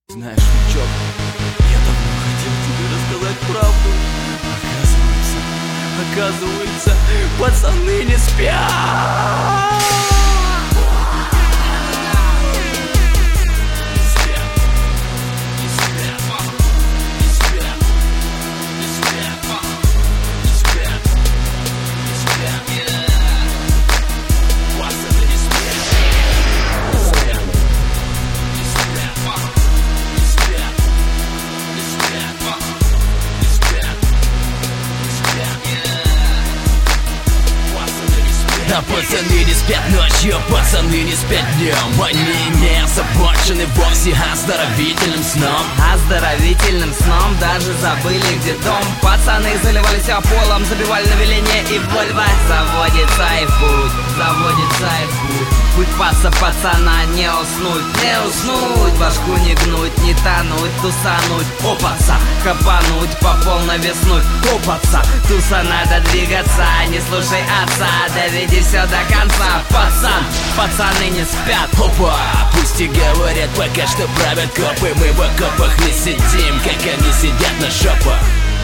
Знаешь, Мичок, я давно хотел тебе рассказать правду. Оказывается, пацаны не спят. А пацаны не спят ночью, пацаны не спят днем. Они не озабочены вовсе оздоровительным сном. Оздоровительным сном даже забыли, где дом. Пацаны заливали себя полом, забивали на веление и Вольво заводится и в путь, заводится и в путь. Путь пацана не уснуть, не уснуть. Башку не гнуть, не тонуть, тусануть. О, паца, копануть, по полной веснуть. О, паца, туса надо двигаться, не слушай отца, доведи все до конца. Пацан, пацаны не спят. Опа, пусть и говорят, пока что правят копы. Мы в окопах не сидим, как они сидят на шопах.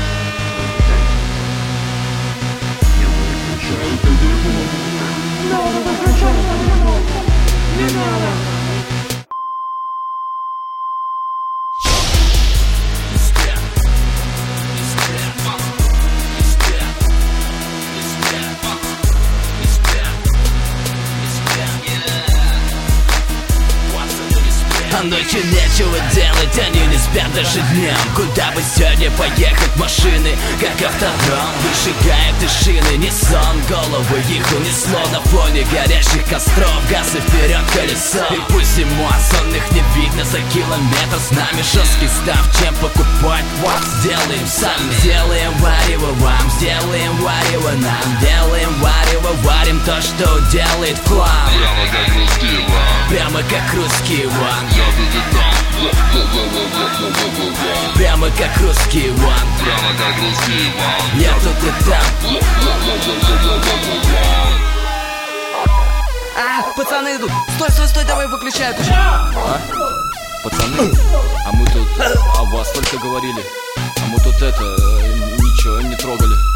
А ночью нечего делать, они не спят даже днем. Куда бы сегодня поехать машины, как автодром выжигает из шины, не сон. Головы их унесло на фоне горящих костров. Газ и вперед колесо. И пусть зимой сонных не видно за километр. С нами жесткий став, чем покупать вот сделаем сами. Сделаем варево вам, сделаем варево нам. Делаем варево, варим то, что делает клан. Прямо как русский Иван. Прямо как русский Иван. Прямо как русский Иван. Я тут и там. Пацаны идут. Стой, давай выключай. Пацаны, а мы тут о вас только говорили. А мы тут ничего не трогали.